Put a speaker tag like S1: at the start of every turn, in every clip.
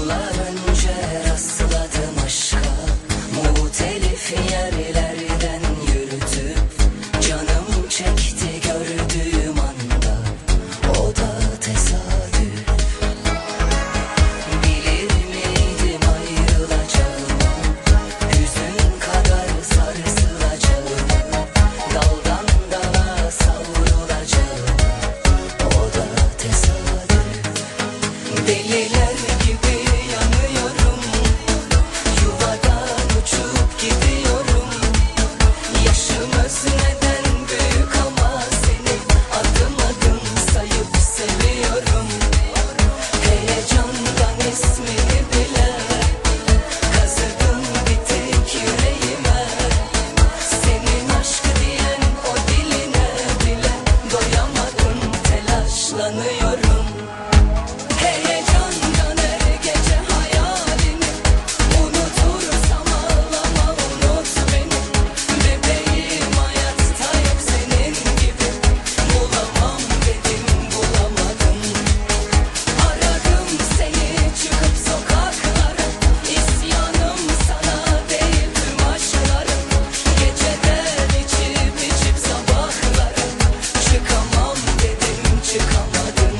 S1: Yıllar önce rastladım aşka, muhtelif yerlerden yürütüp canım çekti gördüğüm anda, o da tesadüf. Bilir miydim ayrılacağımı, hüzün kadar sarsılacağımı, daldan dala savrulacağımı, o da tesadüf. Deliler gibi yanıyorum, yuvadan uçup gidiyorum. Yaşım özneden büyük ama seni adım adım sayıp seviyorum. Heyecandan ismini bile kazıdım bir tek yüreğime. Senin aşk diyen o diline bile doyamadım, telaşlanıyorum. Heyecandan her gece hayalini unutursam ağlama, unut beni. Bebeğim hayatta yok senin gibi, bulamam dedim bulamadım. Aradım seni çıkıp sokaklara, isyanım sana değil tüm aşklarım. Geceden içip içip sabahlara, çıkamam dedim çıkamadım.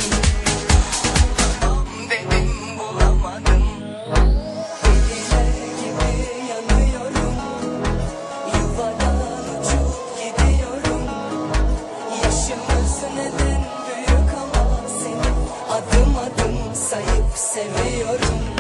S1: Dedim bulamadım. Deliler gibi yanıyorum, yuvadan uçup gidiyorum. Yaşım özneden büyük ama seni adım adım sayıp seviyorum.